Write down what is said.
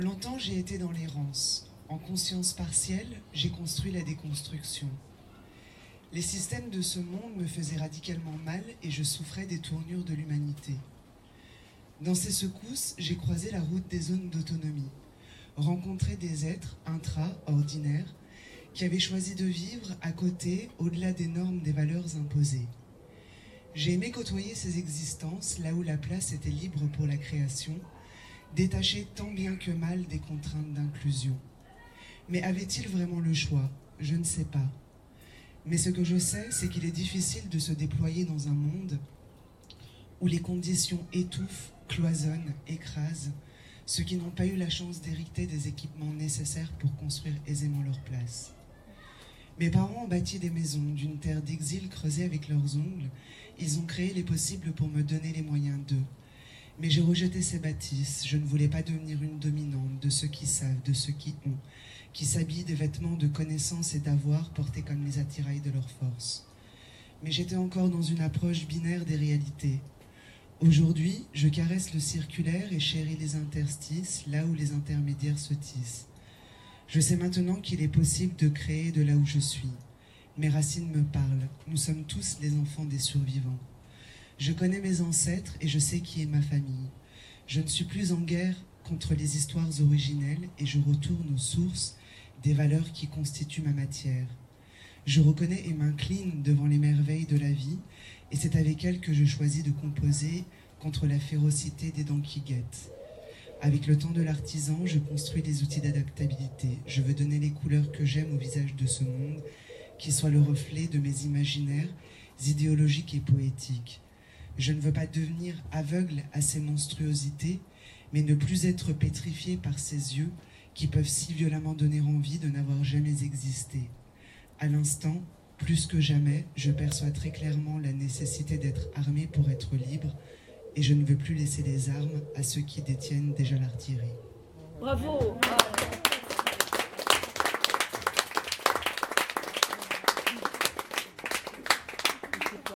Longtemps, j'ai été dans l'errance. En conscience partielle, j'ai construit la déconstruction. Les systèmes de ce monde me faisaient radicalement mal et je souffrais des tournures de l'humanité. Dans ces secousses, j'ai croisé la route des zones d'autonomie, rencontré des êtres ordinaires, qui avaient choisi de vivre à côté, au-delà des normes des valeurs imposées. J'ai aimé côtoyer ces existences là où la place était libre pour la création, détachée tant bien que mal des contraintes d'inclusion. Mais avait-il vraiment le choix ? Je ne sais pas. Mais ce que je sais, c'est qu'il est difficile de se déployer dans un monde où les conditions étouffent, cloisonnent, écrasent ceux qui n'ont pas eu la chance d'hériter des équipements nécessaires pour construire aisément leur place. Mes parents ont bâti des maisons d'une terre d'exil creusée avec leurs ongles. Ils ont créé les possibles pour me donner les moyens d'eux. Mais j'ai rejeté ces bâtisses. Je ne voulais pas devenir une dominante de ceux qui savent, de ceux qui ont, qui s'habillent des vêtements de connaissance et d'avoir portés comme les attirails de leur force. Mais j'étais encore dans une approche binaire des réalités. Aujourd'hui, je caresse le circulaire et chéris les interstices, là où les intermédiaires se tissent. Je sais maintenant qu'il est possible de créer de là où je suis. Mes racines me parlent. Nous sommes tous les enfants des survivants. Je connais mes ancêtres et je sais qui est ma famille. Je ne suis plus en guerre contre les histoires originelles et je retourne aux sources des valeurs qui constituent ma matière. Je reconnais et m'incline devant les merveilles de la vie et c'est avec elles que je choisis de composer contre la férocité des dents qui guettent. Avec le temps de l'artisan, je construis des outils d'adaptabilité. Je veux donner les couleurs que j'aime au visage de ce monde, qui soit le reflet de mes imaginaires idéologiques et poétiques. Je ne veux pas devenir aveugle à ces monstruosités, mais ne plus être pétrifié par ces yeux qui peuvent si violemment donner envie de n'avoir jamais existé. À l'instant, plus que jamais, je perçois très clairement la nécessité d'être armé pour être libre, et je ne veux plus laisser les armes à ceux qui détiennent déjà l'artillerie. Bravo!